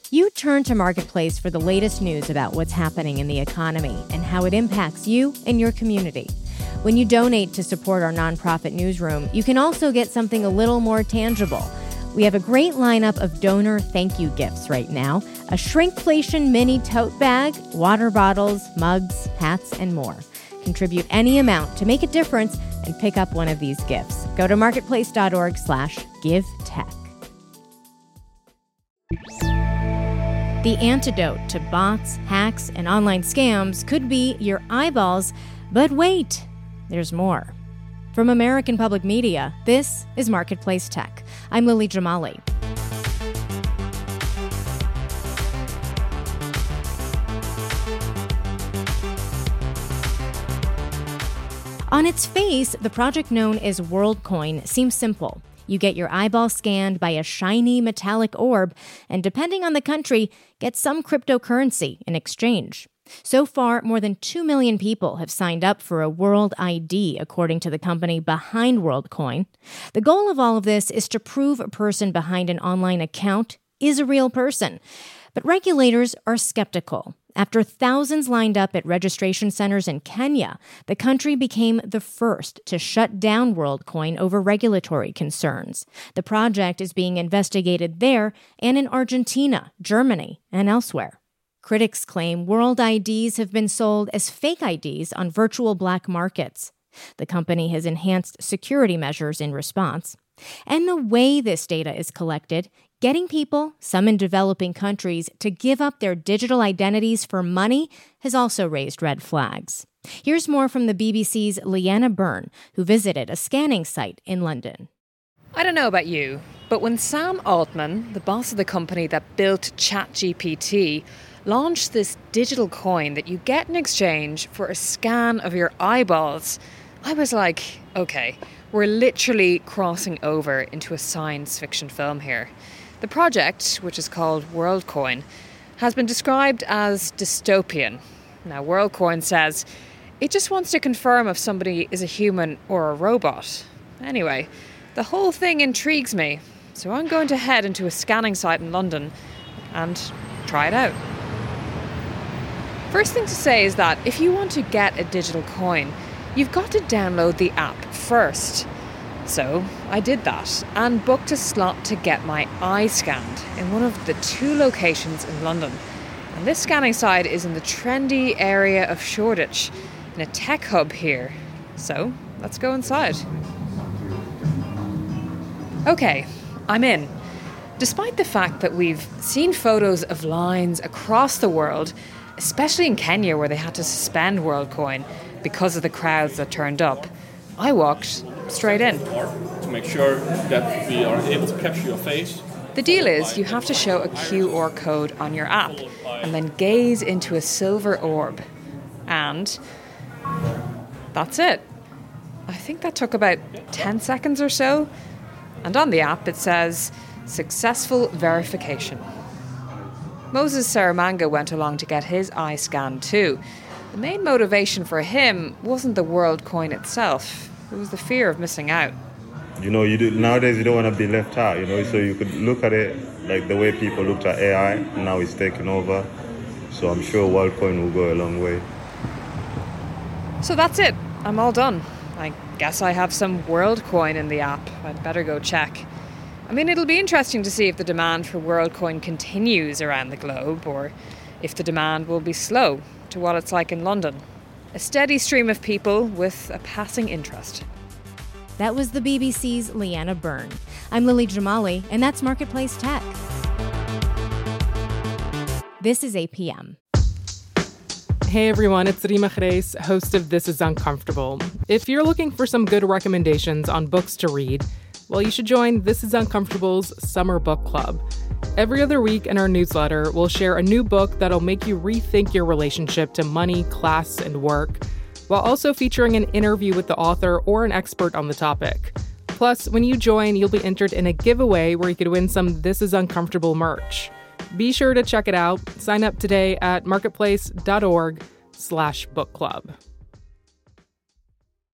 You turn to Marketplace for the latest news about what's happening in the economy and how it impacts you and your community. When you donate to support our nonprofit newsroom, you can also get something a little more tangible. We have a great lineup of donor thank you gifts right now: a shrinkflation mini tote bag, water bottles, mugs, hats, and more. Contribute any amount to make a difference and pick up one of these gifts. Go to marketplace.org/givetech. The antidote to bots, hacks, and online scams could be your eyeballs, but wait, there's more. From American Public Media, this is Marketplace Tech. I'm Lily Jamali. On its face, the project known as WorldCoin seems simple. You get your eyeball scanned by a shiny metallic orb, and depending on the country, get some cryptocurrency in exchange. So far, more than 2 million people have signed up for a World ID, according to the company behind WorldCoin. The goal of all of this is to prove a person behind an online account is a real person. But regulators are skeptical. After thousands lined up at registration centers in Kenya, the country became the first to shut down WorldCoin over regulatory concerns. The project is being investigated there and in Argentina, Germany, and elsewhere. Critics claim World IDs have been sold as fake IDs on virtual black markets. The company has enhanced security measures in response. And the way this data is collected, getting people, some in developing countries, to give up their digital identities for money has also raised red flags. Here's more from the BBC's Leanna Byrne, who visited a scanning site in London. I don't know about you, but when Sam Altman, the boss of the company that built ChatGPT, launched this digital coin that you get in exchange for a scan of your eyeballs, I was like, okay, we're literally crossing over into a science fiction film here. The project, which is called WorldCoin, has been described as dystopian. Now, WorldCoin says it just wants to confirm if somebody is a human or a robot. Anyway, the whole thing intrigues me, so I'm going to head into a scanning site in London and try it out. First thing to say is that if you want to get a digital coin, you've got to download the app first. So I did that and booked a slot to get my eye scanned in one of the 2 locations in London. And this scanning site is in the trendy area of Shoreditch, in a tech hub here. So let's go inside. Okay, I'm in. Despite the fact that we've seen photos of lines across the world, especially in Kenya where they had to suspend WorldCoin because of the crowds that turned up, I walked straight in. To make sure that we are able to capture your face. The deal is you have to show a QR code on your app and then gaze into a silver orb. And that's it. I think that took about 10 seconds or so. And on the app it says, successful verification. Moses Saramanga went along to get his eye scanned too. The main motivation for him wasn't the WorldCoin itself. It was the fear of missing out. Nowadays you don't want to be left out, so you could look at it like the way people looked at AI, now it's taking over. So I'm sure WorldCoin will go a long way. So that's it. I'm all done. I guess I have some WorldCoin in the app. I'd better go check. I mean, it'll be interesting to see if the demand for WorldCoin continues around the globe, or if the demand will be slow to what it's like in London. A steady stream of people with a passing interest. That was the BBC's Leanna Byrne. I'm Lily Jamali, and that's Marketplace Tech. This is APM. Hey everyone, it's Rima Reis, host of This Is Uncomfortable. If you're looking for some good recommendations on books to read, well, you should join This Is Uncomfortable's Summer Book Club. Every other week in our newsletter, we'll share a new book that'll make you rethink your relationship to money, class, and work, while also featuring an interview with the author or an expert on the topic. Plus, when you join, you'll be entered in a giveaway where you could win some This Is Uncomfortable merch. Be sure to check it out. Sign up today at marketplace.org/book club.